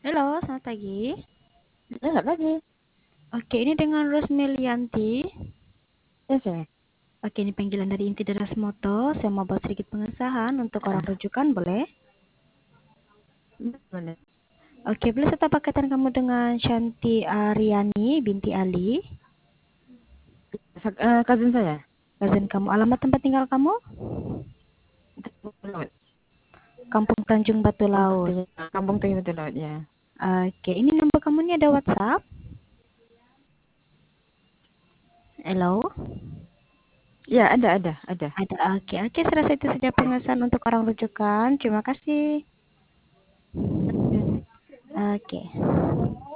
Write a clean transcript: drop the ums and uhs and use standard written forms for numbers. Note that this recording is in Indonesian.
Halo, selamat pagi. Selamat pagi. Oke, ini dengan Rosmelianti. Ya, saya. Oke, ini panggilan dari Inti Deras Moto. Saya mau buat sedikit pengesahan untuk orang Ah, rujukan, boleh? boleh. Oke, boleh serta pakaian kamu dengan Shanti Aryani binti Ali. Cousin saya. Cousin kamu, alamat tempat tinggal kamu? Laut. Kampung Tanjung Batu Laut. Kampung Tengah Betul Laut ya. Oke, ini nomor kamu ini ada WhatsApp? Halo? Ya, ada. Ada. Oke, oke, saya rasa itu saja pengesahan untuk orang rujukan. Terima kasih. Oke. Oke.